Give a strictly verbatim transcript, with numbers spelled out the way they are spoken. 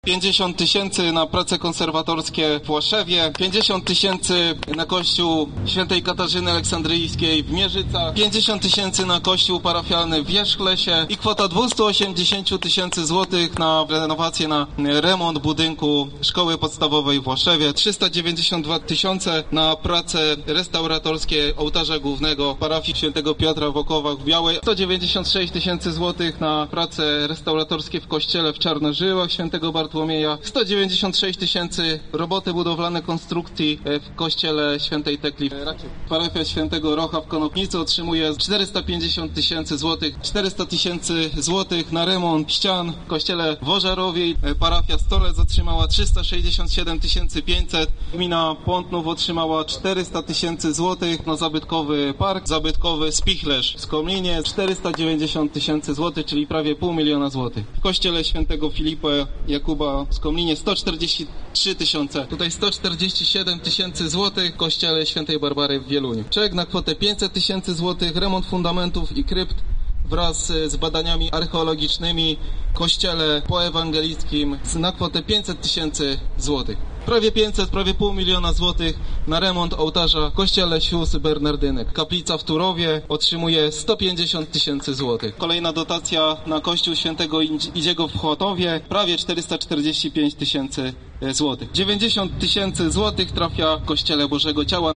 pięćdziesiąt tysięcy na prace konserwatorskie w Łaszewie, pięćdziesiąt tysięcy na kościół świętej Katarzyny Aleksandryjskiej w Mierzycach, pięćdziesiąt tysięcy na kościół parafialny w Wierzchlesie i kwota dwieście osiemdziesiąt tysięcy złotych na renowację, na remont budynku szkoły podstawowej w Łaszewie, trzysta dziewięćdziesiąt dwa tysiące na prace restauratorskie ołtarza głównego parafii świętego Piotra w Okowach w Białej, sto dziewięćdziesiąt sześć tysięcy złotych na prace restauratorskie w kościele w Czarnożyłach świętego Bartłomieja, sto dziewięćdziesiąt sześć tysięcy roboty budowlane konstrukcji w kościele świętej Tekli. Parafia świętego Rocha w Konopnicy otrzymuje czterysta pięćdziesiąt tysięcy złotych, czterysta tysięcy złotych na remont ścian w kościele w Ożarowie. Parafia Stolec otrzymała trzysta sześćdziesiąt siedem tysięcy pięćset, gmina Pątnów otrzymała czterysta tysięcy złotych na zabytkowy park, zabytkowy Spichlerz w Skomlinie, czterysta dziewięćdziesiąt tysięcy złotych, czyli prawie pół miliona złotych. W kościele świętego Filipa Jakuba w Skomlinie sto czterdzieści trzy tysiące, tutaj sto czterdzieści siedem tysięcy złotych w kościele świętej Barbary w Wieluniu. Czek na kwotę pięćset tysięcy złotych, remont fundamentów i krypt wraz z badaniami archeologicznymi w kościele poewangelickim na kwotę pięćset tysięcy złotych. Prawie pięćset, prawie pół miliona złotych na remont ołtarza w kościele Sióstr Bernardynek. Kaplica w Turowie otrzymuje sto pięćdziesiąt tysięcy złotych. Kolejna dotacja na kościół świętego Idziego w Chłotowie, prawie czterysta czterdzieści pięć tysięcy złotych. dziewięćdziesiąt tysięcy złotych trafia w kościele Bożego Ciała.